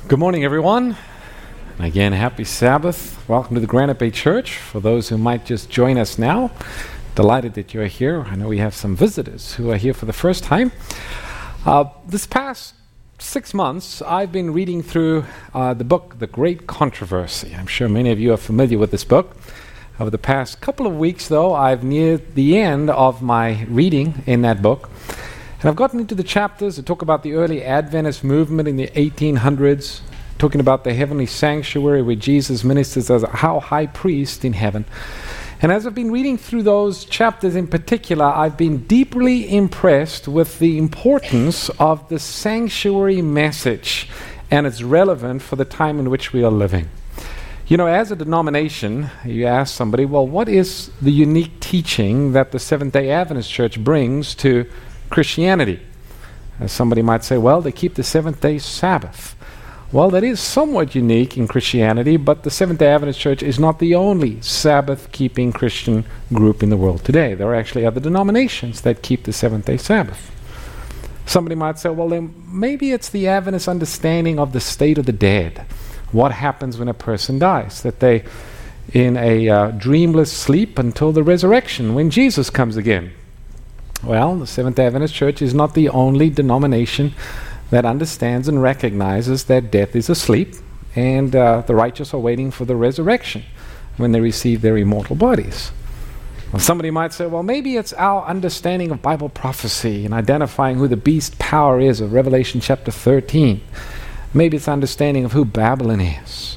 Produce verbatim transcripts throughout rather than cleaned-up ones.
Good morning, everyone. Again, happy Sabbath. Welcome to the Granite Bay Church. For those who might just join us now, delighted that you're here. I know we have some visitors who are here for the first time. Uh, this past six months, I've been reading through uh, the book, The Great Controversy. I'm sure many of you are familiar with this book. Over the past couple of weeks, though, I've neared the end of my reading in that book. And I've gotten into the chapters that talk about the early Adventist movement in the eighteen hundreds, talking about the heavenly sanctuary where Jesus ministers as our high priest in heaven. And as I've been reading through those chapters in particular, I've been deeply impressed with the importance of the sanctuary message and its relevance for the time in which we are living. You know, as a denomination, you ask somebody, well, what is the unique teaching that the Seventh-day Adventist Church brings to Christianity? As somebody might say, well, they keep the seventh-day Sabbath. Well, that is somewhat unique in Christianity, but the Seventh-day Adventist Church is not the only Sabbath-keeping Christian group in the world today. There are actually other denominations that keep the seventh-day Sabbath. Somebody might say, well, then maybe it's the Adventist understanding of the state of the dead. What happens when a person dies? That they in a uh, dreamless sleep until the resurrection, when Jesus comes again. Well, the Seventh-day Adventist Church is not the only denomination that understands and recognizes that death is asleep and uh, the righteous are waiting for the resurrection when they receive their immortal bodies. Well, somebody might say, well, maybe it's our understanding of Bible prophecy and identifying who the beast power is of Revelation chapter thirteen. Maybe it's understanding of who Babylon is.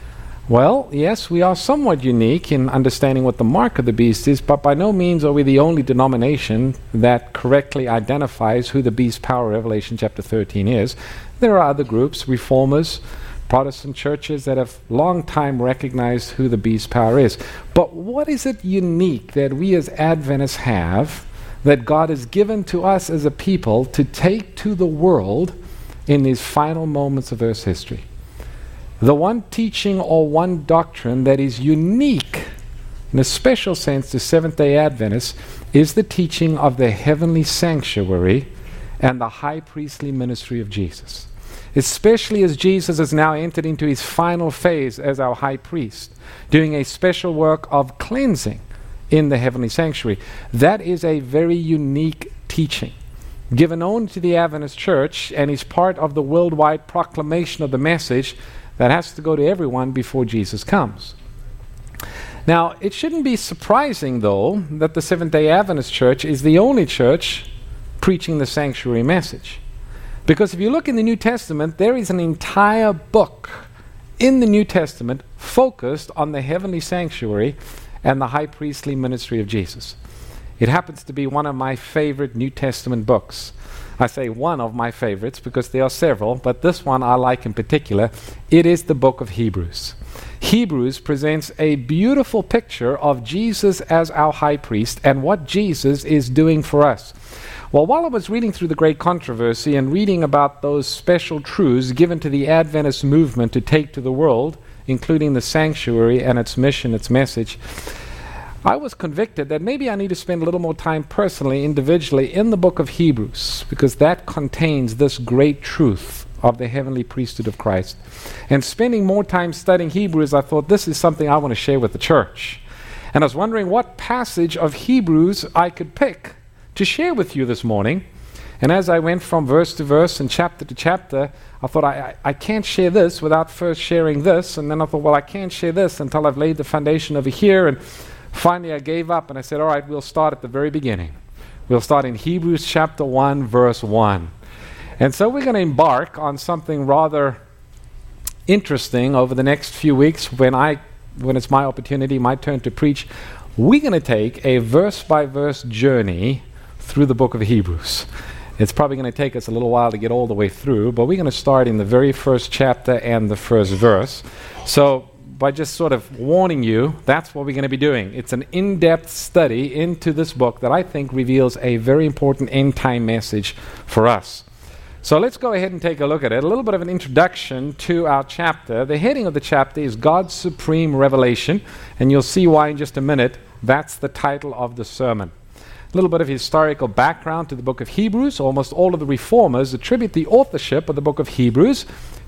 Well, yes, we are somewhat unique in understanding what the mark of the beast is, but by no means are we the only denomination that correctly identifies who the beast power of Revelation chapter thirteen is. There are other groups, reformers, Protestant churches that have long time recognized who the beast power is. But what is it unique that we as Adventists have that God has given to us as a people to take to the world in these final moments of Earth's history? The one teaching or one doctrine that is unique in a special sense to Seventh-day Adventists is the teaching of the heavenly sanctuary and the high priestly ministry of Jesus. Especially as Jesus has now entered into his final phase as our high priest, doing a special work of cleansing in the heavenly sanctuary. That is a very unique teaching, given only to the Adventist Church, and is part of the worldwide proclamation of the message that has to go to everyone before Jesus comes. Now, it shouldn't be surprising, though, that the Seventh-day Adventist Church is the only church preaching the sanctuary message. Because if you look in the New Testament, there is an entire book in the New Testament focused on the heavenly sanctuary and the high priestly ministry of Jesus. It happens to be one of my favorite New Testament books. I say one of my favorites because there are several, but this one I like in particular. It is the book of Hebrews. Hebrews presents a beautiful picture of Jesus as our high priest and what Jesus is doing for us. Well, while I was reading through the Great Controversy and reading about those special truths given to the Adventist movement to take to the world, including the sanctuary and its mission, its message, I was convicted that maybe I need to spend a little more time personally, individually, in the book of Hebrews, because that contains this great truth of the heavenly priesthood of Christ. And spending more time studying Hebrews, I thought this is something I want to share with the church. And I was wondering what passage of Hebrews I could pick to share with you this morning. And as I went from verse to verse and chapter to chapter, I thought I, I, I can't share this without first sharing this. And then I thought, well, I can't share this until I've laid the foundation over here. And finally, I gave up and I said, all right, we'll start at the very beginning. We'll start in Hebrews chapter one, verse one. And so we're going to embark on something rather interesting over the next few weeks when I, when it's my opportunity, my turn to preach. We're going to take a verse-by-verse journey through the book of Hebrews. It's probably going to take us a little while to get all the way through, but we're going to start in the very first chapter and the first verse. So by just sort of warning you, that's what we're going to be doing. It's an in-depth study into this book that I think reveals a very important end-time message for us. So let's go ahead and take a look at it. A little bit of an introduction to our chapter. The heading of the chapter is God's Supreme Revelation, and you'll see why in just a minute. That's the title of the sermon. A little bit of historical background to the book of Hebrews. Almost all of the reformers attribute the authorship of the book of Hebrews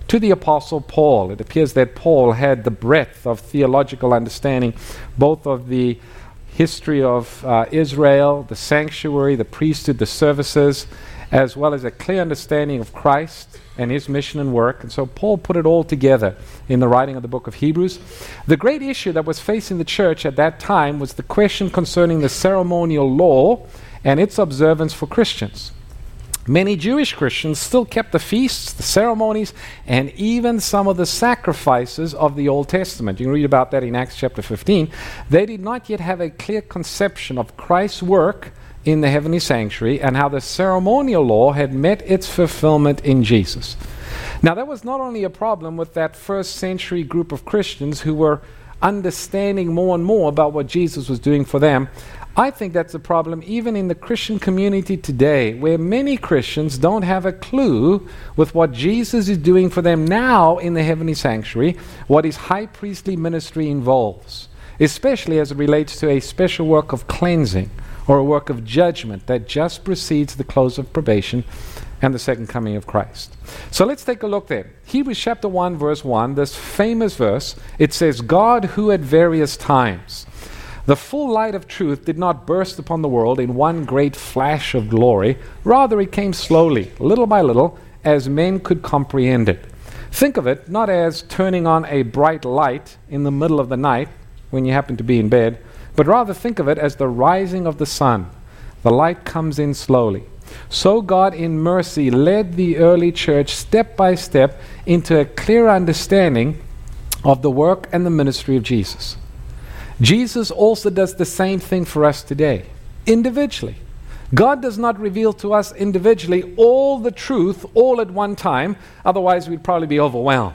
to the Apostle Paul. It appears that Paul had the breadth of theological understanding, both of the history of uh, Israel, the sanctuary, the priesthood, the services, as well as a clear understanding of Christ and his mission and work. And so Paul put it all together in the writing of the book of Hebrews. The great issue that was facing the church at that time was the question concerning the ceremonial law and its observance for Christians. Many Jewish Christians still kept the feasts, the ceremonies, and even some of the sacrifices of the Old Testament. You can read about that in Acts chapter fifteen. They did not yet have a clear conception of Christ's work in the heavenly sanctuary and how the ceremonial law had met its fulfillment in Jesus. Now, that was not only a problem with that first century group of Christians who were understanding more and more about what Jesus was doing for them. I think that's a problem even in the Christian community today, where many Christians don't have a clue with what Jesus is doing for them now in the heavenly sanctuary, what his high priestly ministry involves, especially as it relates to a special work of cleansing or a work of judgment that just precedes the close of probation and the second coming of Christ. So let's take a look there. Hebrews chapter one, verse one, this famous verse, it says, God who at various times the full light of truth did not burst upon the world in one great flash of glory. Rather, it came slowly, little by little, as men could comprehend it. Think of it not as turning on a bright light in the middle of the night when you happen to be in bed, but rather think of it as the rising of the sun. The light comes in slowly. So God in mercy led the early church step by step into a clear understanding of the work and the ministry of Jesus. Jesus also does the same thing for us today, individually. God does not reveal to us individually all the truth all at one time, otherwise we'd probably be overwhelmed.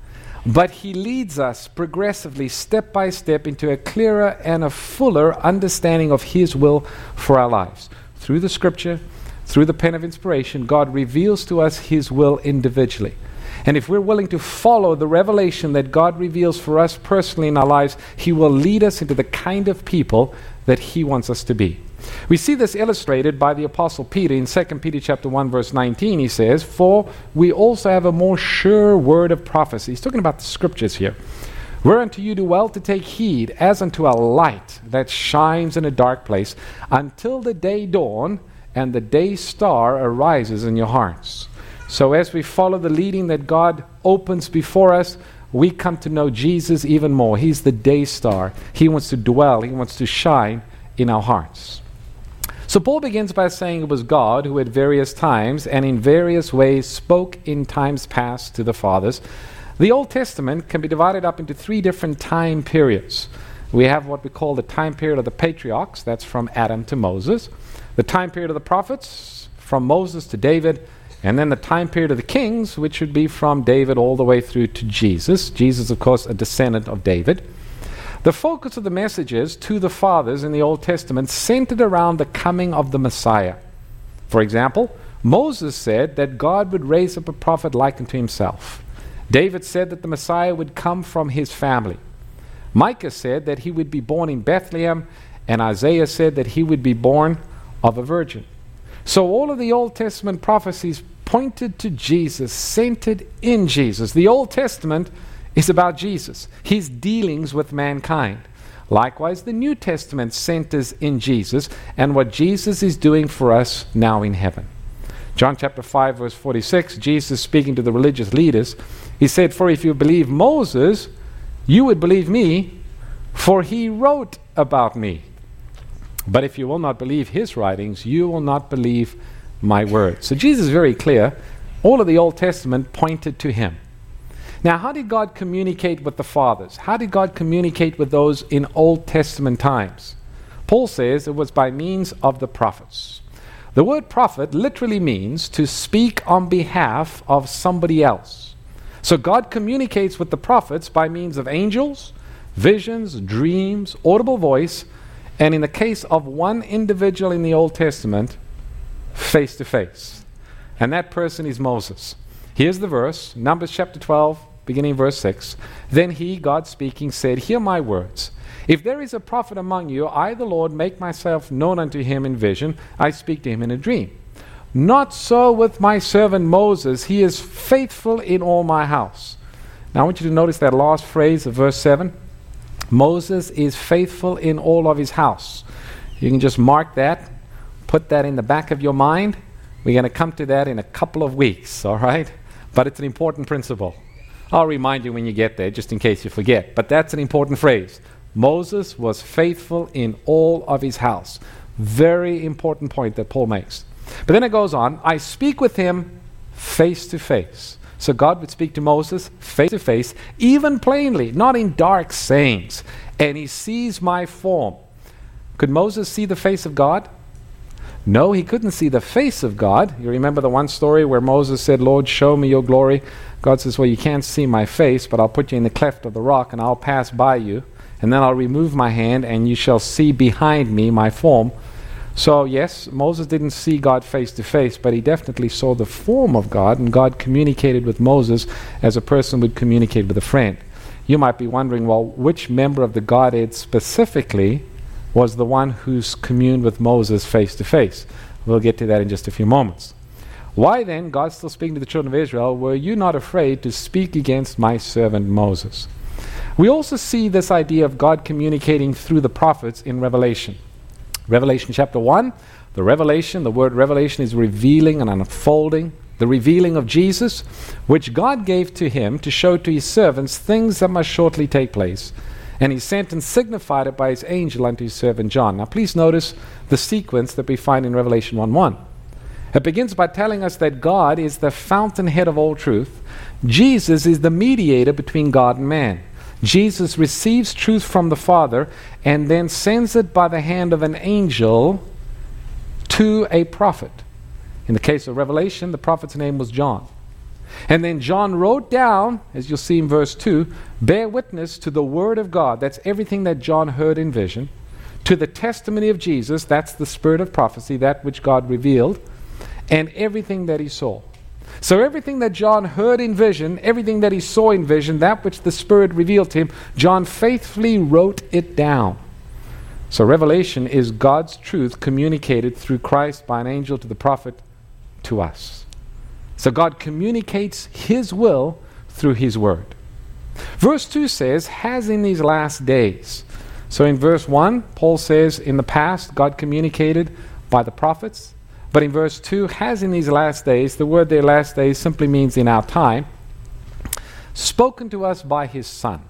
But he leads us progressively, step by step, into a clearer and a fuller understanding of his will for our lives. Through the scripture, through the pen of inspiration, God reveals to us his will individually. And if we're willing to follow the revelation that God reveals for us personally in our lives, he will lead us into the kind of people that he wants us to be. We see this illustrated by the Apostle Peter in Second Peter chapter one, verse nineteen. He says, for we also have a more sure word of prophecy. He's talking about the scriptures here. Whereunto you do well to take heed, as unto a light that shines in a dark place, until the day dawn and the day star arises in your hearts. So as we follow the leading that God opens before us, we come to know Jesus even more. He's the day star. He wants to dwell. He wants to shine in our hearts. So Paul begins by saying it was God who at various times and in various ways spoke in times past to the fathers. The Old Testament can be divided up into three different time periods. We have what we call the time period of the patriarchs. That's from Adam to Moses. The time period of the prophets, from Moses to David. And then the time period of the kings, which would be from David all the way through to Jesus. Jesus, of course, a descendant of David. The focus of the messages to the fathers in the Old Testament centered around the coming of the Messiah. For example, Moses said that God would raise up a prophet like unto himself. David said that the Messiah would come from his family. Micah said that he would be born in Bethlehem, and Isaiah said that he would be born of a virgin. So all of the Old Testament prophecies pointed to Jesus, centered in Jesus. The Old Testament is about Jesus, his dealings with mankind. Likewise, the New Testament centers in Jesus and what Jesus is doing for us now in heaven. John chapter five, verse forty-six, Jesus speaking to the religious leaders, he said, for if you believe Moses, you would believe me, for he wrote about me. But if you will not believe his writings, you will not believe my words. So Jesus is very clear. All of the Old Testament pointed to him. Now, how did God communicate with the fathers? How did God communicate with those in Old Testament times? Paul says it was by means of the prophets. The word prophet literally means to speak on behalf of somebody else. So God communicates with the prophets by means of angels, visions, dreams, audible voice, and in the case of one individual in the Old Testament, face to face. And that person is Moses. Here's the verse, Numbers chapter twelve, beginning verse six. Then he, God speaking, said, hear my words. If there is a prophet among you, I, the Lord, make myself known unto him in vision. I speak to him in a dream. Not so with my servant Moses. He is faithful in all my house. Now I want you to notice that last phrase of verse seven. Moses is faithful in all of his house. You can just mark that, put that in the back of your mind. We're going to come to that in a couple of weeks, all right? But it's an important principle. I'll remind you when you get there, just in case you forget. But that's an important phrase. Moses was faithful in all of his house. Very important point that Paul makes. But then it goes on, I speak with him face to face. So God would speak to Moses face to face, even plainly, not in dark sayings. And he sees my form. Could Moses see the face of God? No, he couldn't see the face of God. You remember the one story where Moses said, Lord, show me your glory. God says, well, you can't see my face, but I'll put you in the cleft of the rock and I'll pass by you. And then I'll remove my hand and you shall see behind me my form. So yes, Moses didn't see God face to face, but he definitely saw the form of God, and God communicated with Moses as a person would communicate with a friend. You might be wondering, well, which member of the Godhead specifically was the one who's communed with Moses face to face? We'll get to that in just a few moments. Why then, God still speaking to the children of Israel, were you not afraid to speak against my servant Moses? We also see this idea of God communicating through the prophets in Revelation. Revelation chapter one, the revelation, the word revelation is revealing and unfolding, the revealing of Jesus, which God gave to him to show to his servants things that must shortly take place. And he sent and signified it by his angel unto his servant John. Now please notice the sequence that we find in Revelation one one. It begins by telling us that God is the fountainhead of all truth. Jesus is the mediator between God and man. Jesus receives truth from the Father and then sends it by the hand of an angel to a prophet. In the case of Revelation, the prophet's name was John. And then John wrote down, as you'll see in verse two, bear witness to the word of God. That's everything that John heard in vision. To the testimony of Jesus, that's the spirit of prophecy, that which God revealed, and everything that he saw. So everything that John heard in vision, everything that he saw in vision, that which the Spirit revealed to him, John faithfully wrote it down. So Revelation is God's truth communicated through Christ by an angel to the prophet to us. So God communicates his will through his word. Verse two says, has in these last days. So in verse one, Paul says, in the past, God communicated by the prophets. But in verse two, has in these last days, the word there last days simply means in our time, spoken to us by his Son.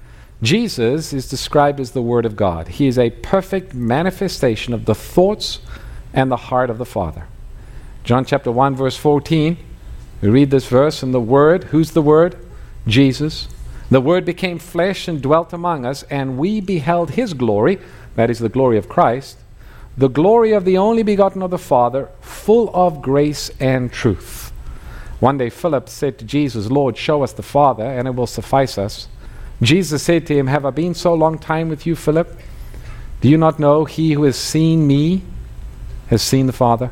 Jesus is described as the Word of God. He is a perfect manifestation of the thoughts and the heart of the Father. John chapter one, verse fourteen, we read this verse, and the Word, who's the Word? Jesus. The Word became flesh and dwelt among us, and we beheld his glory, that is the glory of Christ, the glory of the only begotten of the Father, full of grace and truth. One day Philip said to Jesus, Lord, show us the Father, and it will suffice us. Jesus said to him, have I been so long time with you, Philip? Do you not know he who has seen me has seen the Father?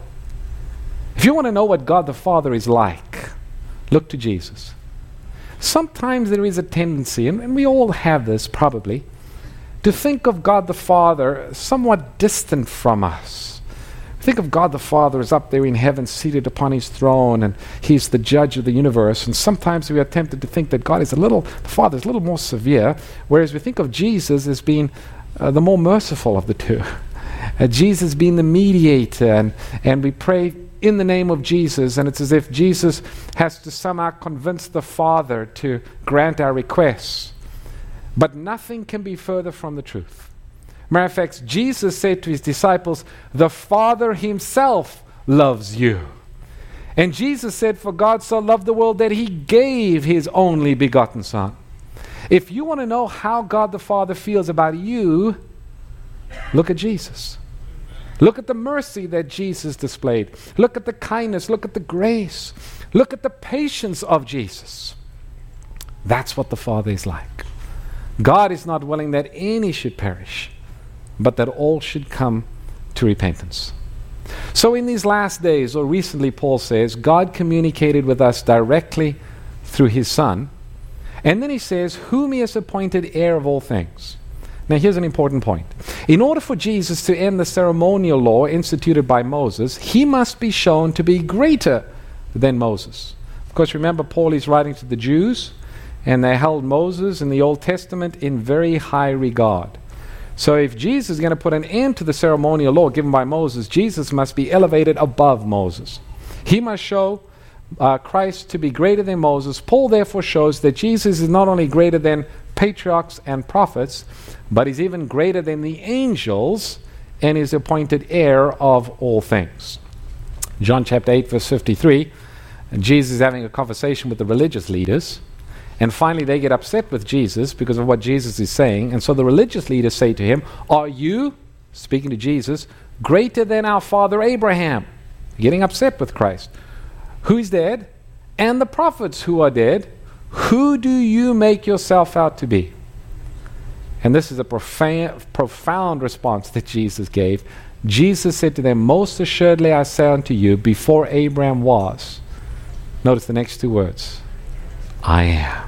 If you want to know what God the Father is like, look to Jesus. Sometimes there is a tendency, and, and we all have this probably, to think of God the Father somewhat distant from us. Think of God the Father as up there in heaven, seated upon his throne, and he's the judge of the universe. And sometimes we are tempted to think that God is a little, the Father is a little more severe, whereas we think of Jesus as being uh, the more merciful of the two. Uh, Jesus being the mediator, and, and we pray in the name of Jesus, and it's as if Jesus has to somehow convince the Father to grant our requests. But nothing can be further from the truth. Matter of fact, Jesus said to his disciples, the Father himself loves you. And Jesus said, for God so loved the world that he gave his only begotten Son. If you want to know how God the Father feels about you, look at Jesus. Look at the mercy that Jesus displayed. Look at the kindness. Look at the grace. Look at the patience of Jesus. That's what the Father is like. God is not willing that any should perish, but that all should come to repentance. So in these last days, or recently Paul says, God communicated with us directly through his Son. And then he says, whom he has appointed heir of all things. Now here's an important point. In order for Jesus to end the ceremonial law instituted by Moses, he must be shown to be greater than Moses. Of course, remember, Paul is writing to the Jews, and they held Moses in the Old Testament in very high regard. So if Jesus is going to put an end to the ceremonial law given by Moses, Jesus must be elevated above Moses. He must show uh, Christ to be greater than Moses. Paul therefore shows that Jesus is not only greater than patriarchs and prophets, but is even greater than the angels and is appointed heir of all things. John chapter eight verse fifty-three, Jesus is having a conversation with the religious leaders, and finally they get upset with Jesus because of what Jesus is saying, and so the religious leaders say to him, "Are you," speaking to Jesus, "greater than our father Abraham?" Getting upset with Christ. "Who is dead? And the prophets who are dead. Who do you make yourself out to be?" And this is a profa- profound response that Jesus gave. Jesus said to them, "Most assuredly I say unto you, before Abraham was," notice the next two words, "I am."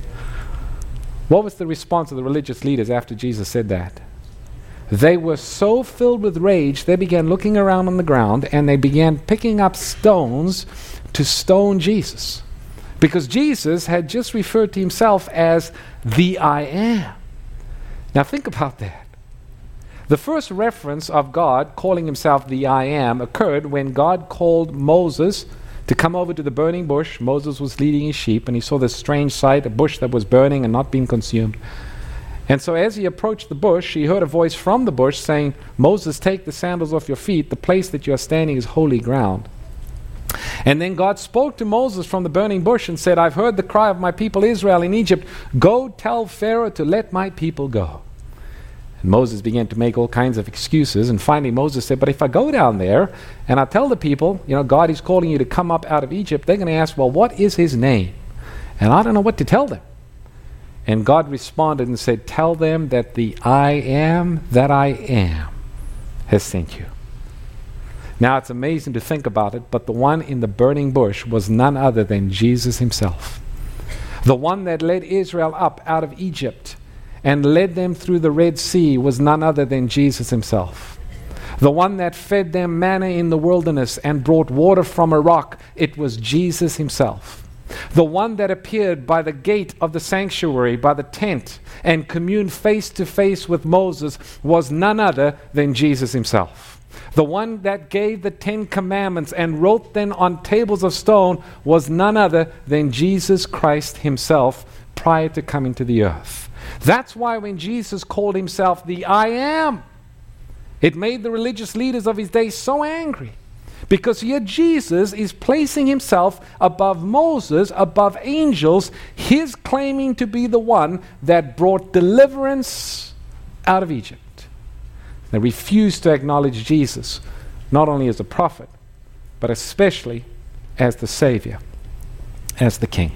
What was the response of the religious leaders after Jesus said that? They were so filled with rage, they began looking around on the ground and they began picking up stones to stone Jesus. Because Jesus had just referred to himself as the I am. Now think about that. The first reference of God calling himself the I am occurred when God called Moses to come over to the burning bush. Moses was leading his sheep and he saw this strange sight, a bush that was burning and not being consumed. And so as he approached the bush, he heard a voice from the bush saying, "Moses, take the sandals off your feet. The place that you are standing is holy ground." And then God spoke to Moses from the burning bush and said, "I've heard the cry of my people Israel in Egypt. Go tell Pharaoh to let my people go." And Moses began to make all kinds of excuses. And finally Moses said, "But if I go down there and I tell the people, you know, God is calling you to come up out of Egypt, they're going to ask, well, what is his name? And I don't know what to tell them." And God responded and said, "Tell them that the I am that I am has sent you." Now it's amazing to think about it, but the one in the burning bush was none other than Jesus himself. The one that led Israel up out of Egypt and led them through the Red Sea was none other than Jesus himself. The one that fed them manna in the wilderness and brought water from a rock, it was Jesus himself. The one that appeared by the gate of the sanctuary, by the tent, and communed face to face with Moses was none other than Jesus himself. The one that gave the Ten Commandments and wrote them on tables of stone was none other than Jesus Christ himself prior to coming to the earth. That's why when Jesus called himself the I am, it made the religious leaders of his day so angry. Because here Jesus is placing himself above Moses, above angels, his claiming to be the one that brought deliverance out of Egypt. They refused to acknowledge Jesus, not only as a prophet, but especially as the Savior, as the King.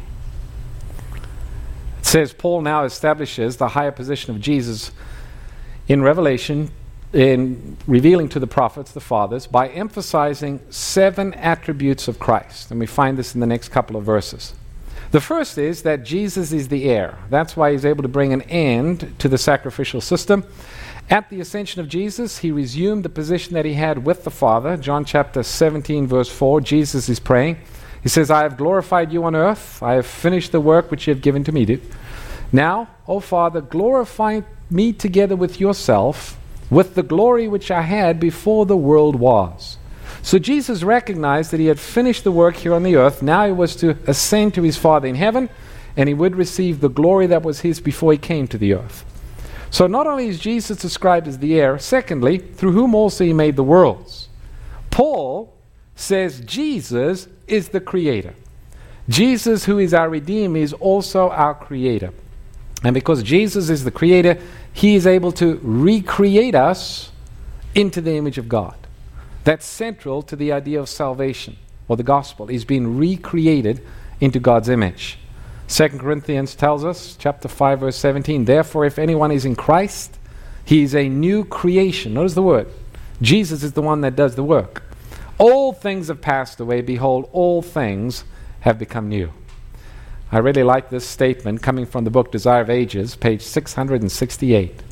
It says Paul now establishes the higher position of Jesus in Revelation, in revealing to the prophets, the fathers, by emphasizing seven attributes of Christ. And we find this in the next couple of verses. The first is that Jesus is the heir. That's why he's able to bring an end to the sacrificial system. At the ascension of Jesus, he resumed the position that he had with the Father. John chapter seventeen, verse four, Jesus is praying. He says, "I have glorified you on earth. I have finished the work which you have given to me to. Now, O Father, glorify me together with yourself, with the glory which I had before the world was." So Jesus recognized that he had finished the work here on the earth. Now he was to ascend to his Father in heaven, and he would receive the glory that was his before he came to the earth. So not only is Jesus described as the heir, secondly, through whom also he made the worlds. Paul says Jesus is the creator. Jesus, who is our Redeemer, is also our creator. And because Jesus is the creator, he is able to recreate us into the image of God. That's central to the idea of salvation, or the gospel, is being recreated into God's image. Second Corinthians tells us, chapter five, verse seventeen, "Therefore, if anyone is in Christ, he is a new creation." Notice the word. Jesus is the one that does the work. "All things have passed away. Behold, all things have become new." I really like this statement coming from the book Desire of Ages, page six hundred sixty-eight.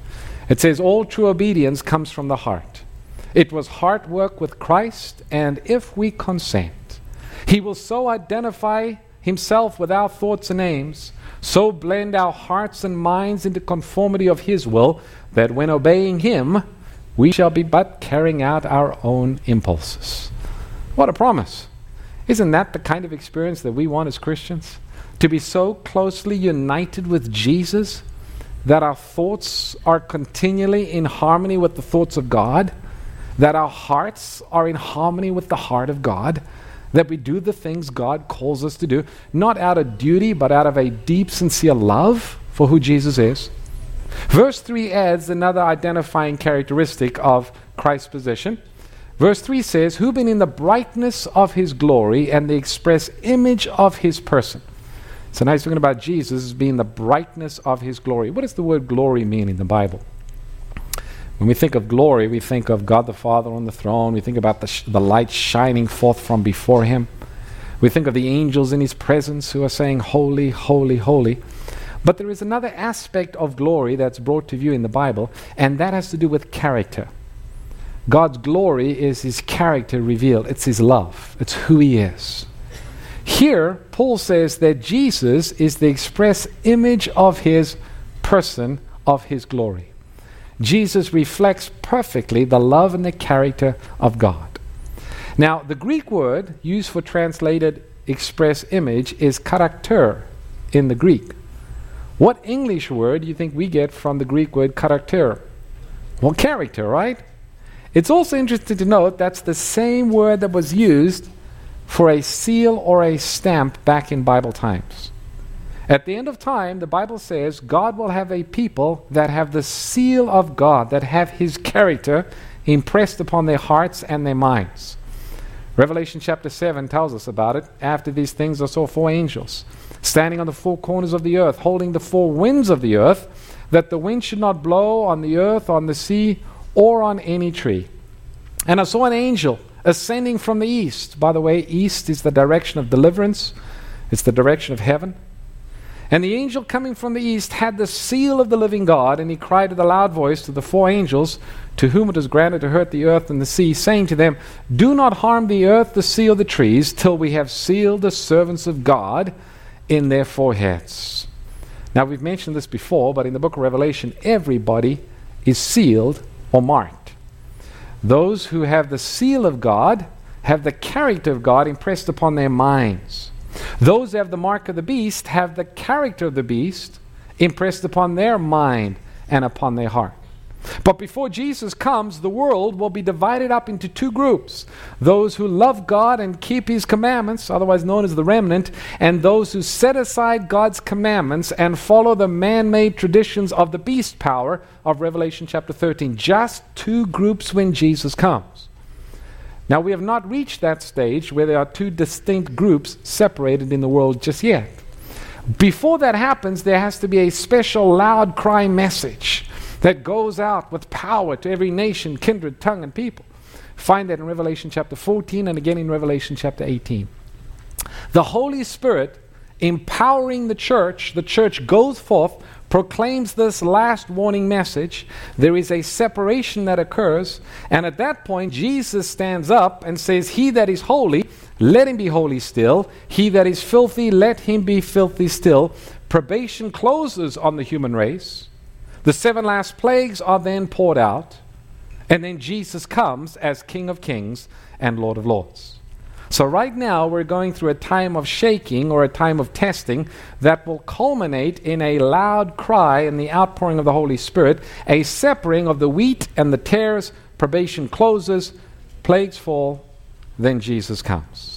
It says all true obedience comes from the heart. It was heart work with Christ, and if we consent, He will so identify Himself with our thoughts and aims, so blend our hearts and minds into conformity of His will, that when obeying Him, we shall be but carrying out our own impulses. What a promise. Isn't that the kind of experience that we want as Christians? To be so closely united with Jesus that our thoughts are continually in harmony with the thoughts of God, that our hearts are in harmony with the heart of God, that we do the things God calls us to do, not out of duty, but out of a deep, sincere love for who Jesus is. Verse three adds another identifying characteristic of Christ's position. Verse three says, who being in the brightness of His glory and the express image of His person. So now he's talking about Jesus as being the brightness of His glory. What does the word glory mean in the Bible? When we think of glory, we think of God the Father on the throne. We think about the, sh- the light shining forth from before Him. We think of the angels in His presence who are saying, holy, holy, holy. But there is another aspect of glory that's brought to view in the Bible, and that has to do with character. God's glory is His character revealed. It's His love. It's who He is. Here, Paul says that Jesus is the express image of His person, of His glory. Jesus reflects perfectly the love and the character of God. Now, the Greek word used for translated express image is character in the Greek. What English word do you think we get from the Greek word character? Well, character, right? It's also interesting to note that's the same word that was used for a seal or a stamp back in Bible times. At the end of time, the Bible says God will have a people that have the seal of God, that have His character impressed upon their hearts and their minds. Revelation chapter seven tells us about it. After these things I saw four angels standing on the four corners of the earth, holding the four winds of the earth, that the wind should not blow on the earth, on the sea, or on any tree. And I saw an angel ascending from the east. By the way, east is the direction of deliverance. It's the direction of heaven. And the angel coming from the east had the seal of the living God, and he cried with a loud voice to the four angels, to whom it was granted to hurt the earth and the sea, saying to them, do not harm the earth, the sea, or the trees, till we have sealed the servants of God in their foreheads. Now, we've mentioned this before, but in the book of Revelation, everybody is sealed or marked. Those who have the seal of God have the character of God impressed upon their minds. Those who have the mark of the beast have the character of the beast impressed upon their mind and upon their heart. But before Jesus comes, the world will be divided up into two groups. Those who love God and keep His commandments, otherwise known as the remnant, and those who set aside God's commandments and follow the man-made traditions of the beast power of Revelation chapter thirteen. Just two groups when Jesus comes. Now, we have not reached that stage where there are two distinct groups separated in the world just yet. Before that happens, there has to be a special loud cry message that goes out with power to every nation, kindred, tongue, and people. Find that in Revelation chapter fourteen and again in Revelation chapter eighteen. The Holy Spirit empowering the church, the church goes forth, proclaims this last warning message. There is a separation that occurs, and at that point Jesus stands up and says, he that is holy, let him be holy still. He that is filthy, let him be filthy still. Probation closes on the human race. The seven last plagues are then poured out, and then Jesus comes as King of Kings and Lord of Lords. So right now we're going through a time of shaking or a time of testing that will culminate in a loud cry and the outpouring of the Holy Spirit, a separating of the wheat and the tares. Probation closes, plagues fall, then Jesus comes.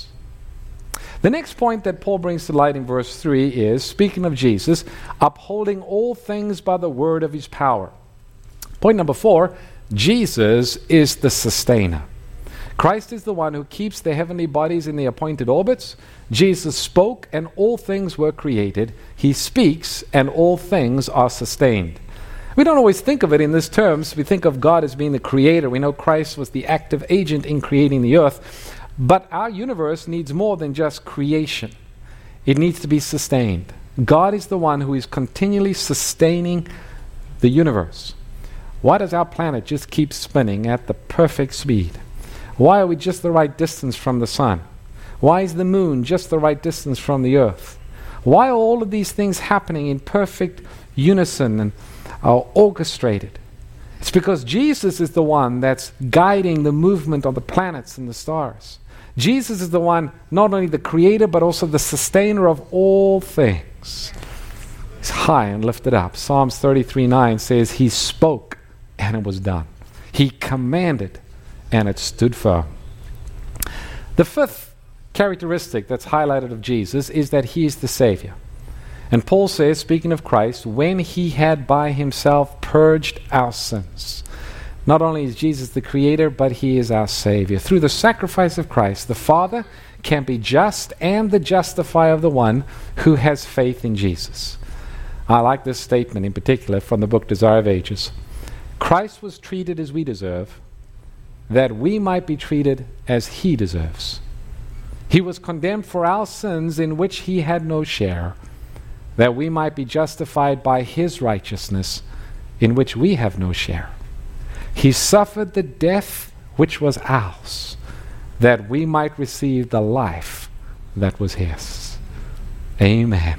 The next point that Paul brings to light in verse three is, speaking of Jesus, upholding all things by the word of His power. Point number four, Jesus is the sustainer. Christ is the one who keeps the heavenly bodies in the appointed orbits. Jesus spoke and all things were created. He speaks and all things are sustained. We don't always think of it in these terms. We think of God as being the creator. We know Christ was the active agent in creating the earth. But our universe needs more than just creation. It needs to be sustained. God is the one who is continually sustaining the universe. Why does our planet just keep spinning at the perfect speed? Why are we just the right distance from the sun? Why is the moon just the right distance from the earth? Why are all of these things happening in perfect unison and are orchestrated? It's because Jesus is the one that's guiding the movement of the planets and the stars. Jesus is the one, not only the creator, but also the sustainer of all things. He's high and lifted up. Psalms thirty-three nine says, He spoke and it was done. He commanded and it stood firm. The fifth characteristic that's highlighted of Jesus is that He is the Savior. And Paul says, speaking of Christ, when He had by Himself purged our sins. Not only is Jesus the Creator, but He is our Savior. Through the sacrifice of Christ, the Father can be just and the justifier of the one who has faith in Jesus. I like this statement in particular from the book Desire of Ages. Christ was treated as we deserve, that we might be treated as He deserves. He was condemned for our sins in which He had no share, that we might be justified by His righteousness in which we have no share. He suffered the death which was ours, that we might receive the life that was His. Amen.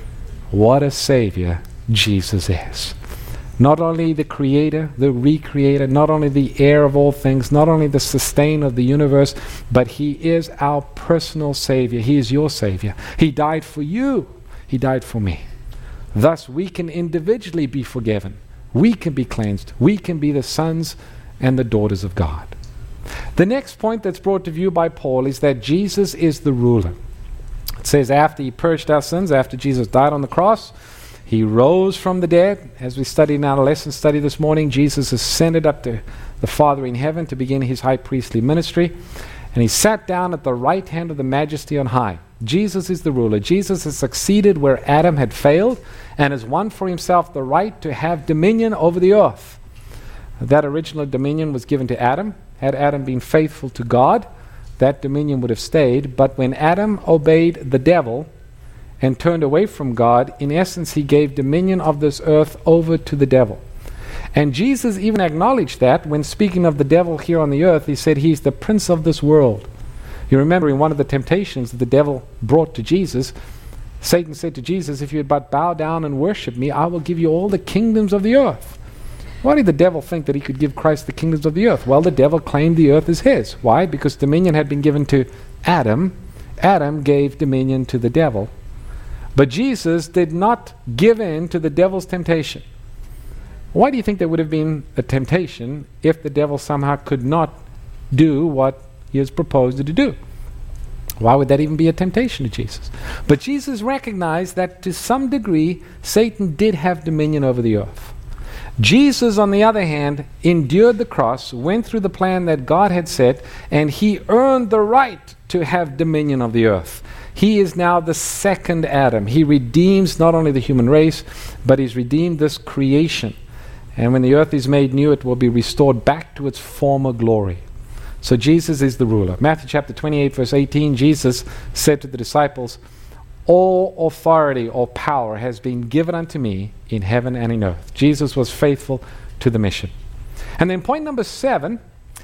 What a Savior Jesus is. Not only the Creator, the Recreator, not only the heir of all things, not only the sustainer of the universe, but He is our personal Savior. He is your Savior. He died for you. He died for me. Thus we can individually be forgiven. We can be cleansed. We can be the sons and the daughters of God. The next point that's brought to view by Paul is that Jesus is the ruler. It says after He purged our sins, after Jesus died on the cross, He rose from the dead. As we studied in our lesson study this morning, Jesus ascended up to the Father in heaven to begin His high priestly ministry. And He sat down at the right hand of the Majesty on high. Jesus is the ruler. Jesus has succeeded where Adam had failed and has won for Himself the right to have dominion over the earth. That original dominion was given to Adam. Had Adam been faithful to God, that dominion would have stayed. But when Adam obeyed the devil and turned away from God, in essence He gave dominion of this earth over to the devil. And Jesus even acknowledged that when speaking of the devil here on the earth. He said He's the prince of this world. You remember in one of the temptations that the devil brought to Jesus, Satan said to Jesus, if you would but bow down and worship me, I will give you all the kingdoms of the earth. Why did the devil think that he could give Christ the kingdoms of the earth? Well, the devil claimed the earth is his. Why? Because dominion had been given to Adam. Adam gave dominion to the devil. But Jesus did not give in to the devil's temptation. Why do you think there would have been a temptation if the devil somehow could not do what he has proposed to do? Why would that even be a temptation to Jesus? But Jesus recognized that to some degree Satan did have dominion over the earth. Jesus, on the other hand, endured the cross, went through the plan that God had set, and He earned the right to have dominion of the earth. He is now the second Adam. He redeems not only the human race, but He's redeemed this creation. And when the earth is made new, it will be restored back to its former glory. So Jesus is the ruler. Matthew chapter twenty-eight, verse eighteen, Jesus said to the disciples, all authority or power has been given unto me in heaven and in earth. Jesus was faithful to the mission. And then point number seven,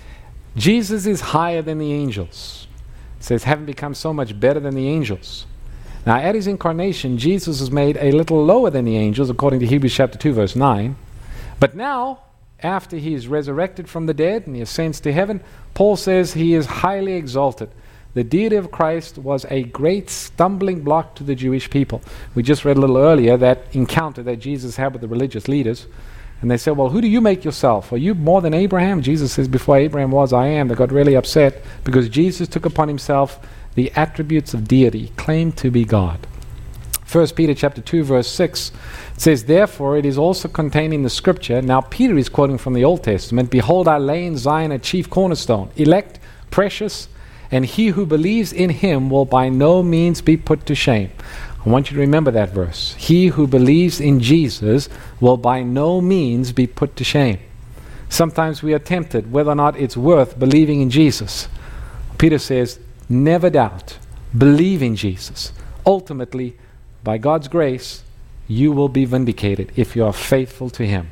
Jesus is higher than the angels. It says, having become so much better than the angels. Now at His incarnation, Jesus was made a little lower than the angels, according to Hebrews chapter two, verse nine. But now, after He is resurrected from the dead and He ascends to heaven, Paul says He is highly exalted. The deity of Christ was a great stumbling block to the Jewish people. We just read a little earlier that encounter that Jesus had with the religious leaders. And they said, well, who do you make yourself? Are you more than Abraham? Jesus says, before Abraham was, I am. They got really upset because Jesus took upon Himself the attributes of deity, claimed to be God. First Peter chapter two, verse six says, therefore it is also contained in the scripture. Now Peter is quoting from the Old Testament. Behold, I lay in Zion a chief cornerstone, elect, precious, and he who believes in Him will by no means be put to shame. I want you to remember that verse. He who believes in Jesus will by no means be put to shame. Sometimes we are tempted whether or not it's worth believing in Jesus. Peter says, never doubt. Believe in Jesus. Ultimately, by God's grace, you will be vindicated if you are faithful to Him.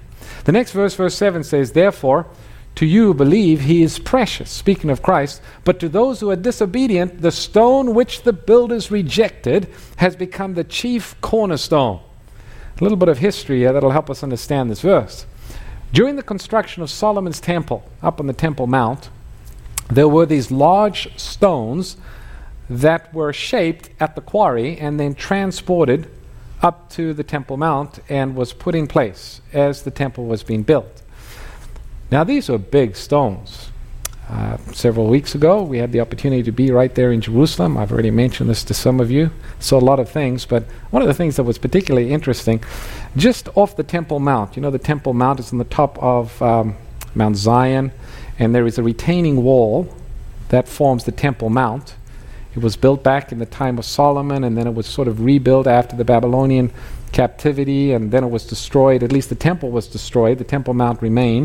The next verse, verse seven says, therefore, to you who believe, he is precious, speaking of Christ, but to those who are disobedient, the stone which the builders rejected has become the chief cornerstone. A little bit of history here that'll help us understand this verse. During the construction of Solomon's temple, up on the Temple Mount, there were these large stones that were shaped at the quarry and then transported up to the Temple Mount and was put in place as the temple was being built. Now these are big stones. Uh, several weeks ago we had the opportunity to be right there in Jerusalem. I've already mentioned this to some of you. Saw a lot of things, but one of the things that was particularly interesting, just off the Temple Mount, you know the Temple Mount is on the top of um, Mount Zion, and there is a retaining wall that forms the Temple Mount. It was built back in the time of Solomon, and then it was sort of rebuilt after the Babylonian captivity, and then it was destroyed. At least the temple was destroyed. The Temple Mount remained.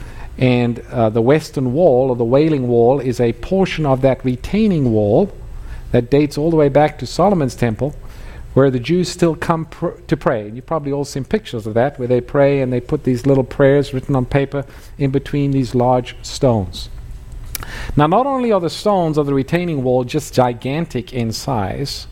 And uh, the western wall, or the Wailing Wall, is a portion of that retaining wall that dates all the way back to Solomon's temple, where the Jews still come pr- to pray. And you've probably all seen pictures of that, where they pray and they put these little prayers written on paper in between these large stones. Now, not only are the stones of the retaining wall just gigantic in size,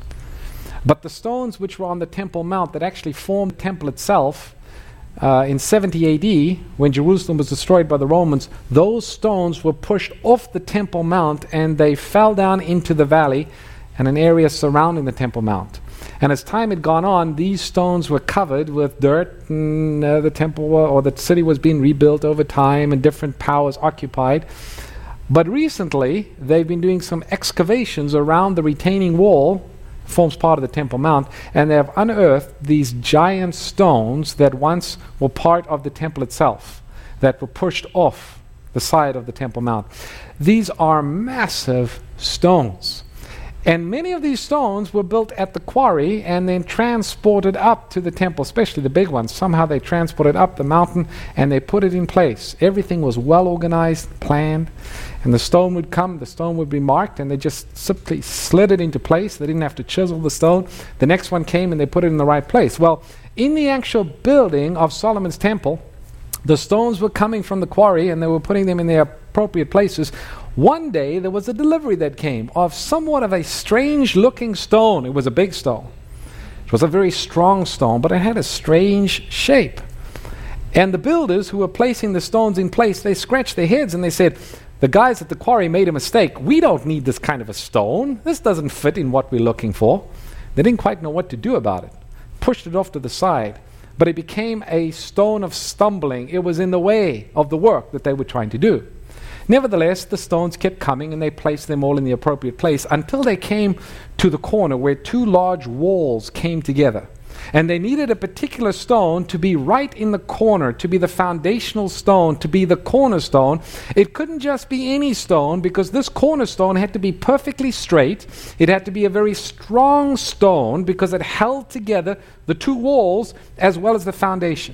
but the stones which were on the Temple Mount that actually formed the temple itself uh, in seventy A D, when Jerusalem was destroyed by the Romans, those stones were pushed off the Temple Mount and they fell down into the valley and an area surrounding the Temple Mount. And as time had gone on, these stones were covered with dirt, and uh, the temple wa- or the city was being rebuilt over time and different powers occupied. But recently, they've been doing some excavations around the retaining wall, forms part of the Temple Mount, and they have unearthed these giant stones that once were part of the temple itself, that were pushed off the side of the Temple Mount. These are massive stones. And many of these stones were built at the quarry and then transported up to the temple, especially the big ones. Somehow they transported up the mountain and they put it in place. Everything was well organized, planned. And the stone would come, the stone would be marked, and they just simply slid it into place. They didn't have to chisel the stone. The next one came and they put it in the right place. Well, in the actual building of Solomon's temple, the stones were coming from the quarry and they were putting them in their appropriate places. One day there was a delivery that came of somewhat of a strange looking stone. It was a big stone. It was a very strong stone, but it had a strange shape. And the builders who were placing the stones in place, they scratched their heads and they said, the guys at the quarry made a mistake. We don't need this kind of a stone. This doesn't fit in what we're looking for. They didn't quite know what to do about it. Pushed it off to the side. But it became a stone of stumbling. It was in the way of the work that they were trying to do. Nevertheless, the stones kept coming and they placed them all in the appropriate place until they came to the corner where two large walls came together. And they needed a particular stone to be right in the corner, to be the foundational stone, to be the cornerstone. It couldn't just be any stone, because this cornerstone had to be perfectly straight. It had to be a very strong stone because it held together the two walls as well as the foundation.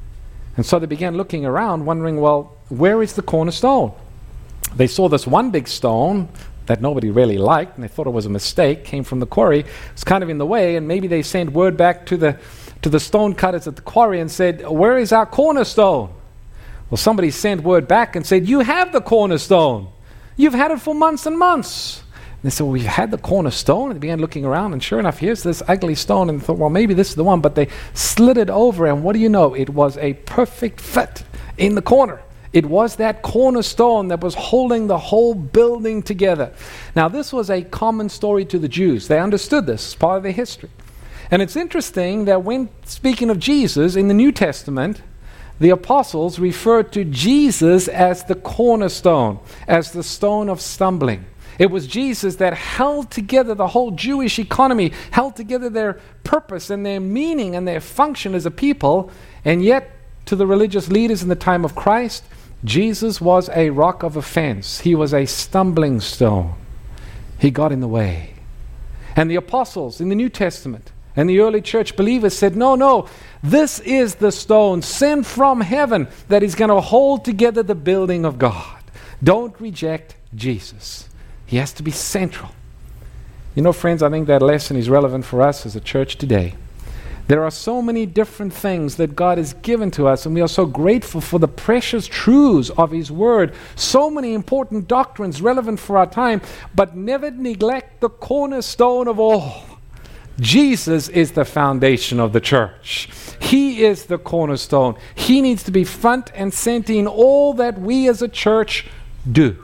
And so they began looking around, wondering, well, where is the cornerstone? They saw this one big stone that nobody really liked, and they thought it was a mistake, came from the quarry. It's kind of in the way, and maybe they sent word back to the to the stone cutters at the quarry and said, where is our cornerstone? Well, somebody sent word back and said, you have the cornerstone. You've had it for months and months. And they said, well, we've had the cornerstone. And they began looking around, and sure enough, here's this ugly stone. And they thought, well, maybe this is the one. But they slid it over, and what do you know? It was a perfect fit in the corner. It was that cornerstone that was holding the whole building together. Now, this was a common story to the Jews. They understood this as part of their history. And it's interesting that when speaking of Jesus in the New Testament, the apostles referred to Jesus as the cornerstone, as the stone of stumbling. It was Jesus that held together the whole Jewish economy, held together their purpose and their meaning and their function as a people. And yet, to the religious leaders in the time of Christ, Jesus was a rock of offense. He was a stumbling stone. He got in the way. And the apostles in the New Testament and the early church believers said, no, no, this is the stone sent from heaven that is going to hold together the building of God. Don't reject Jesus. He has to be central. You know, friends, I think that lesson is relevant for us as a church today. There are so many different things that God has given to us, and we are so grateful for the precious truths of His Word. So many important doctrines relevant for our time, but never neglect the cornerstone of all. Jesus is the foundation of the church. He is the cornerstone. He needs to be front and center in all that we as a church do.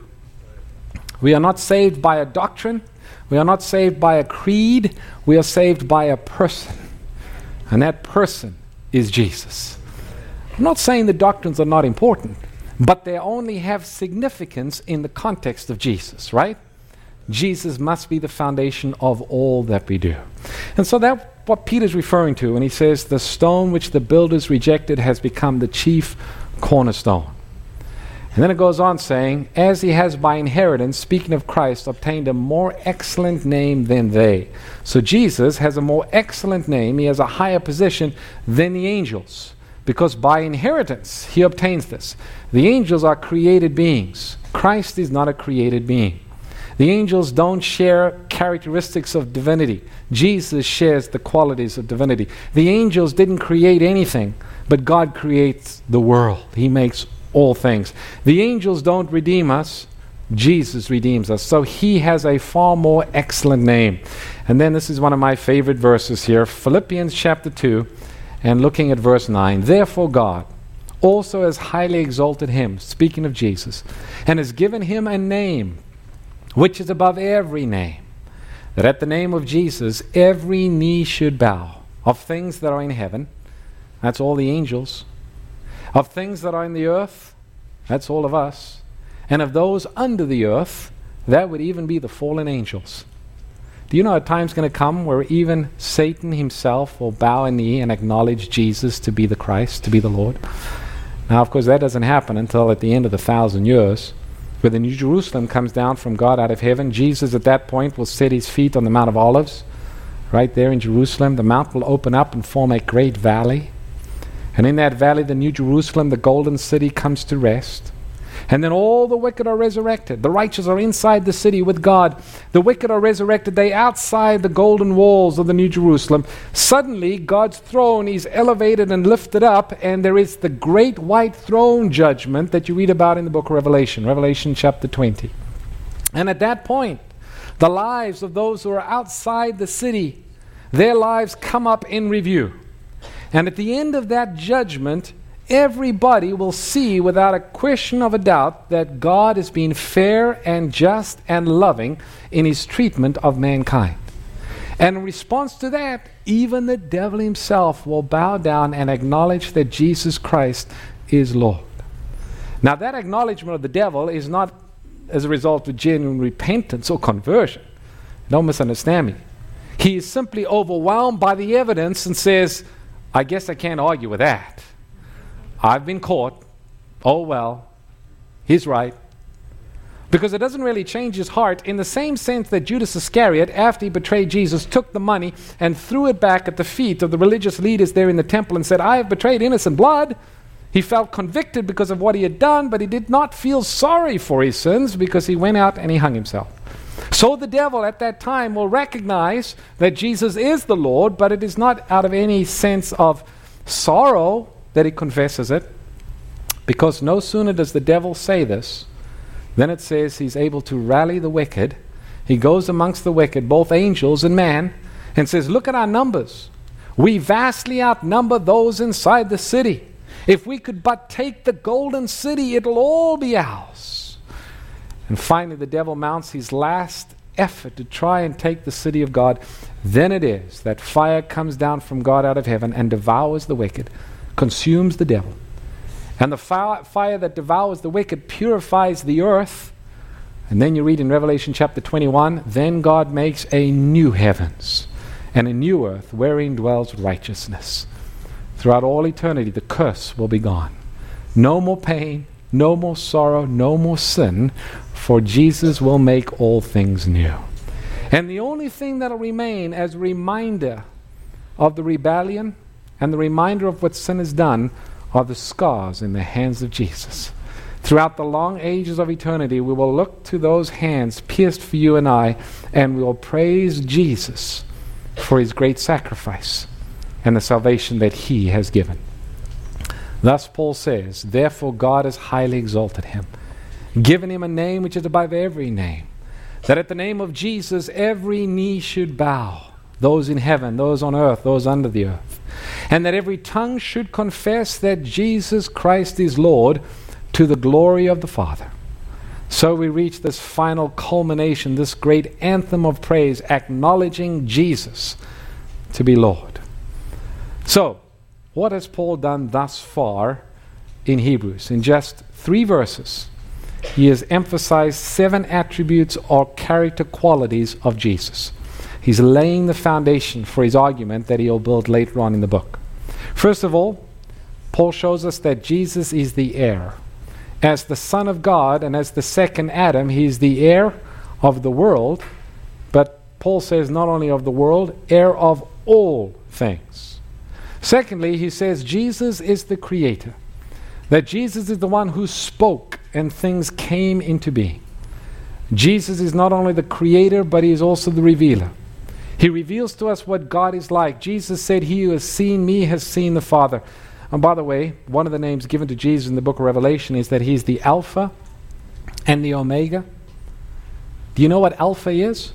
We are not saved by a doctrine. We are not saved by a creed. We are saved by a person. And that person is Jesus. I'm not saying the doctrines are not important, but they only have significance in the context of Jesus, right? Jesus must be the foundation of all that we do. And so that's what Peter's referring to when he says, the stone which the builders rejected has become the chief cornerstone. And then it goes on saying, as he has by inheritance, speaking of Christ, obtained a more excellent name than they. So Jesus has a more excellent name. He has a higher position than the angels, because by inheritance he obtains this. The angels are created beings. Christ is not a created being. The angels don't share characteristics of divinity. Jesus shares the qualities of divinity. The angels didn't create anything, but God creates the world. He makes all things. The angels don't redeem us. Jesus redeems us. So He has a far more excellent name. And then this is one of my favorite verses here, Philippians chapter two, and looking at verse nine. Therefore God also has highly exalted Him, speaking of Jesus, and has given Him a name which is above every name, that at the name of Jesus every knee should bow, of things that are in heaven, that's all the angels, of things that are in the earth, that's all of us, and of those under the earth, that would even be the fallen angels. Do you know a time's going to come where even Satan himself will bow a knee and acknowledge Jesus to be the Christ, to be the Lord? Now, of course, that doesn't happen until at the end of the thousand years, where the New Jerusalem comes down from God out of heaven. Jesus at that point will set His feet on the Mount of Olives, right there in Jerusalem. The mount will open up and form a great valley. And in that valley, the New Jerusalem, the golden city, comes to rest. And then all the wicked are resurrected. The righteous are inside the city with God. The wicked are resurrected. They outside the golden walls of the New Jerusalem. Suddenly, God's throne is elevated and lifted up, and there is the great white throne judgment that you read about in the book of Revelation, Revelation chapter twenty. And at that point, the lives of those who are outside the city, their lives come up in review. And at the end of that judgment, everybody will see without a question of a doubt that God has been fair and just and loving in His treatment of mankind. And in response to that, even the devil himself will bow down and acknowledge that Jesus Christ is Lord. Now, that acknowledgement of the devil is not as a result of genuine repentance or conversion. Don't misunderstand me. He is simply overwhelmed by the evidence and says, I guess I can't argue with that. I've been caught. Oh well, he's right. Because it doesn't really change his heart in the same sense that Judas Iscariot, after he betrayed Jesus, took the money and threw it back at the feet of the religious leaders there in the temple and said, I have betrayed innocent blood. He felt convicted because of what he had done, but he did not feel sorry for his sins because he went out and he hung himself. So the devil at that time will recognize that Jesus is the Lord, but it is not out of any sense of sorrow that he confesses it, because no sooner does the devil say this, then it says he's able to rally the wicked. He goes amongst the wicked, both angels and man, and says, look at our numbers. We vastly outnumber those inside the city. If we could but take the golden city, it'll all be ours. And finally, the devil mounts his last effort to try and take the city of God. Then it is that fire comes down from God out of heaven and devours the wicked, consumes the devil. And the fire, fire that devours the wicked purifies the earth. And then you read in Revelation chapter twenty-one, then God makes a new heavens and a new earth wherein dwells righteousness. Throughout all eternity, the curse will be gone. No more pain, no more sorrow, no more sin, for Jesus will make all things new. And the only thing that will remain as a reminder of the rebellion and the reminder of what sin has done are the scars in the hands of Jesus. Throughout the long ages of eternity, we will look to those hands pierced for you and I, and we will praise Jesus for his great sacrifice. and the salvation that he has given. Thus Paul says, therefore God has highly exalted him, given him a name which is above every name, that at the name of Jesus every knee should bow, those in heaven, those on earth, those under the earth, and that every tongue should confess that Jesus Christ is Lord, to the glory of the Father. So we reach this final culmination, this great anthem of praise, acknowledging Jesus to be Lord. So, what has Paul done thus far in Hebrews? In just three verses, he has emphasized seven attributes or character qualities of Jesus. He's laying the foundation for his argument that he'll build later on in the book. First of all, Paul shows us that Jesus is the heir. As the Son of God and as the second Adam, he is the heir of the world, but Paul says not only of the world, heir of all things. Secondly, he says Jesus is the creator, that Jesus is the one who spoke and things came into being. Jesus is not only the creator, but he is also the revealer. He reveals to us what God is like. Jesus said, he who has seen me has seen the Father. And by the way, one of the names given to Jesus in the book of Revelation is that he's the Alpha and the Omega. Do you know what Alpha is?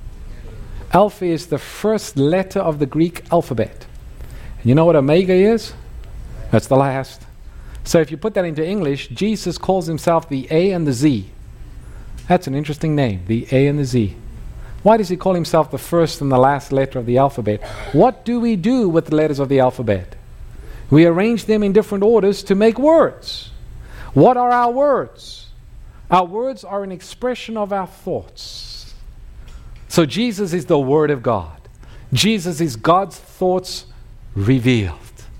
Alpha is the first letter of the Greek alphabet. And you know what Omega is? That's the last. So if you put that into English, Jesus calls himself the A and the Z. That's an interesting name, the A and the Z. Why does he call himself the first and the last letter of the alphabet? What do we do with the letters of the alphabet? We arrange them in different orders to make words. What are our words? Our words are an expression of our thoughts. So Jesus is the Word of God. Jesus is God's thoughts revealed.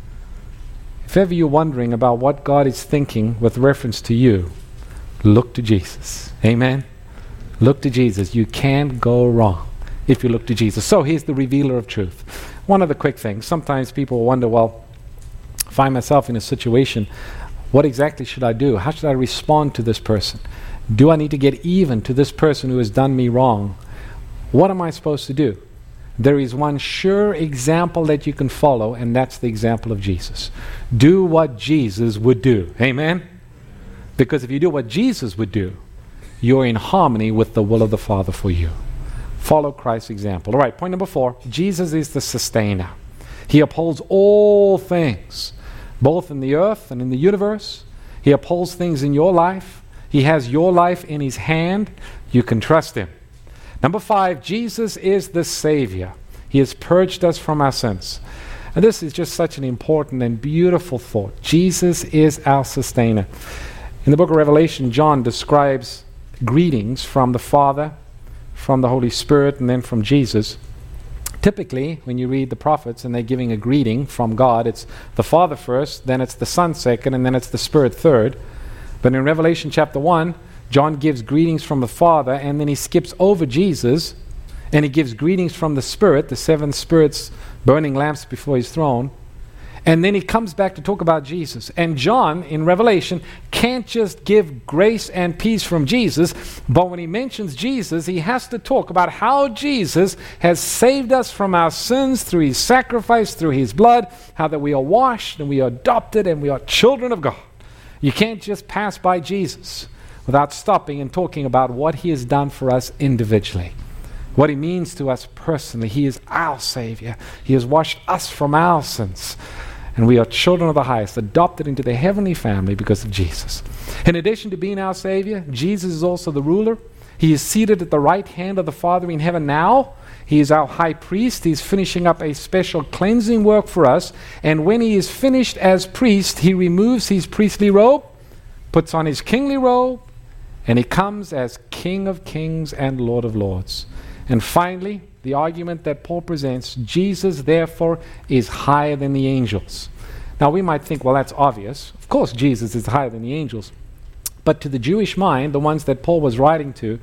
If ever you're wondering about what God is thinking with reference to you, look to Jesus. Amen? Look to Jesus. You can't go wrong if you look to Jesus. So he's the revealer of truth. One of the quick things, sometimes people wonder, well, find myself in a situation, what exactly should I do? How should I respond to this person? Do I need to get even to this person who has done me wrong? What am I supposed to do? There is one sure example that you can follow, and that's the example of Jesus. Do what Jesus would do. Amen? Because if you do what Jesus would do, you're in harmony with the will of the Father for you. Follow Christ's example. All right, point number four. Jesus is the sustainer. He upholds all things, both in the earth and in the universe. He upholds things in your life. He has your life in his hand. You can trust him. Number five, Jesus is the Savior. He has purged us from our sins. And this is just such an important and beautiful thought. Jesus is our sustainer. In the book of Revelation, John describes greetings from the Father, from the Holy Spirit, and then from Jesus. Typically, when you read the prophets and they're giving a greeting from God, it's the Father first, then it's the Son second, and then it's the Spirit third. But in Revelation chapter one, John gives greetings from the Father, and then he skips over Jesus, and he gives greetings from the Spirit, the seven spirits burning lamps before his throne. And then he comes back to talk about Jesus. And John, in Revelation, can't just give grace and peace from Jesus, but when he mentions Jesus, he has to talk about how Jesus has saved us from our sins through his sacrifice, through his blood, how that we are washed and we are adopted and we are children of God. You can't just pass by Jesus without stopping and talking about what he has done for us individually, what he means to us personally. He is our Savior. He has washed us from our sins. And we are children of the highest, adopted into the heavenly family because of Jesus. In addition to being our Savior, Jesus is also the ruler. He is seated at the right hand of the Father in heaven now. He is our high priest. He's finishing up a special cleansing work for us. And when he is finished as priest, he removes his priestly robe, puts on his kingly robe, and he comes as King of kings and Lord of lords. And finally, the argument that Paul presents, Jesus therefore is higher than the angels. Now we might think, well, that's obvious. Of course Jesus is higher than the angels. But to the Jewish mind, the ones that Paul was writing to,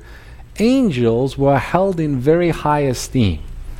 angels were held in very high esteem.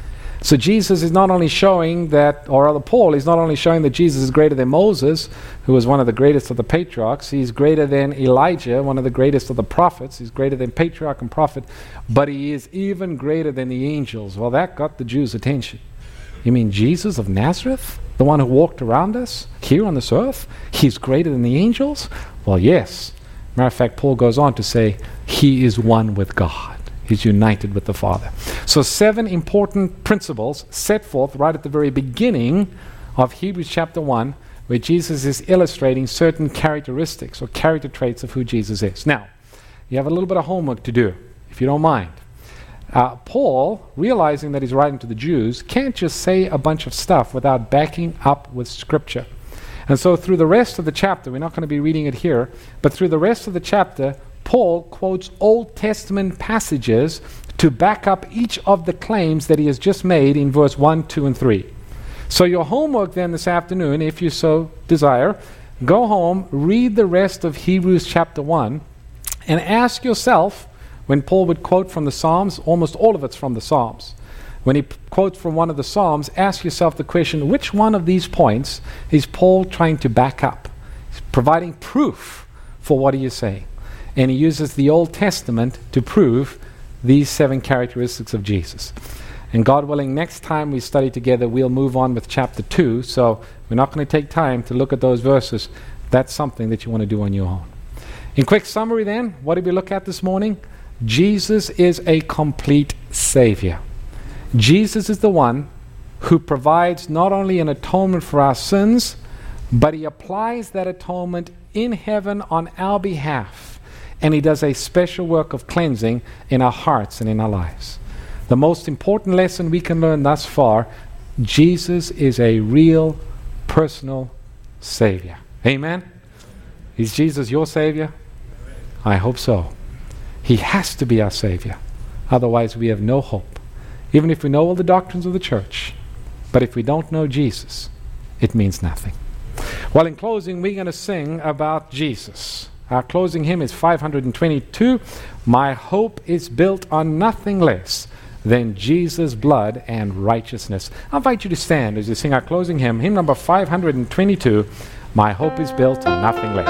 So Jesus is not only showing that, or rather Paul is not only showing that Jesus is greater than Moses, who was one of the greatest of the patriarchs. He's greater than Elijah, one of the greatest of the prophets. He's greater than patriarch and prophet, but he is even greater than the angels. Well, that got the Jews' attention. You mean Jesus of Nazareth? The one who walked around us here on this earth? He's greater than the angels? Well, yes. Matter of fact, Paul goes on to say, he is one with God. He's united with the Father. So seven important principles set forth right at the very beginning of Hebrews chapter one, where Jesus is illustrating certain characteristics or character traits of who Jesus is. Now, you have a little bit of homework to do, if you don't mind. Uh, Paul, realizing that he's writing to the Jews, can't just say a bunch of stuff without backing up with Scripture. And so through the rest of the chapter, we're not going to be reading it here, but through the rest of the chapter, Paul quotes Old Testament passages to back up each of the claims that he has just made in verse one, two, and three. So your homework then this afternoon, if you so desire, go home, read the rest of Hebrews chapter one, and ask yourself, when Paul would quote from the Psalms, almost all of it's from the Psalms. When he p- quotes from one of the Psalms, ask yourself the question, which one of these points is Paul trying to back up? He's providing proof for what he is saying. And he uses the Old Testament to prove these seven characteristics of Jesus. And God willing, next time we study together, we'll move on with chapter two. So we're not going to take time to look at those verses. That's something that you want to do on your own. In quick summary then, what did we look at this morning? Jesus is a complete Savior. Jesus is the one who provides not only an atonement for our sins, but he applies that atonement in heaven on our behalf. And he does a special work of cleansing in our hearts and in our lives. The most important lesson we can learn thus far, Jesus is a real personal Savior. Amen? Is Jesus your Savior? I hope so. He has to be our Savior. Otherwise we have no hope. Even if we know all the doctrines of the church. But if we don't know Jesus, it means nothing. Well, in closing, we're going to sing about Jesus. Our closing hymn is five hundred twenty-two. My hope is built on nothing less than Jesus' blood and righteousness. I invite you to stand as we sing our closing hymn, hymn number five hundred twenty-two. My hope is built on nothing less.